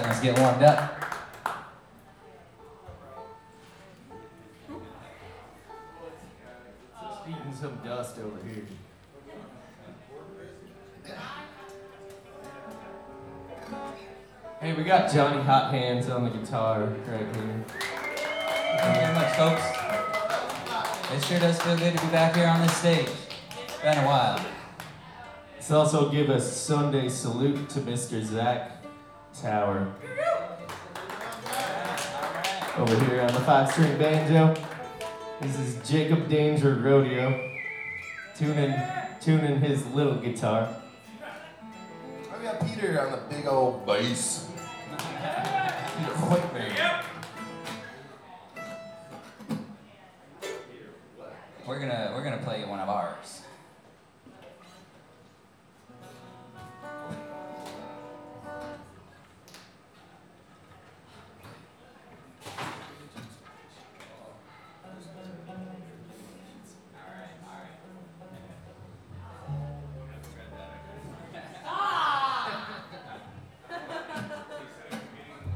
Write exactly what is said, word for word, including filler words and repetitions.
Let's get warmed up. Just eating some dust over here. Hey, we got Johnny Hot Hands on the guitar right here. Thank you very much, folks. It sure does feel good to be back here on this stage. It's been a while. Let's also give a Sunday salute to Mister Zach Tower. Over here on the five-string banjo. This is Jacob Danger Rodeo, tuning, tuning his little guitar. I got Peter on the big old bass.